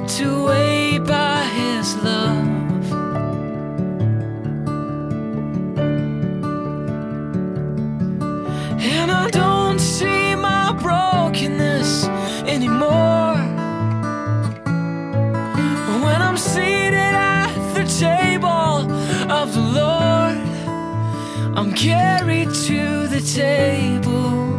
swept away by his love. And I don't see my brokenness anymore when I'm seated at the table of the Lord. I'm carried to the table.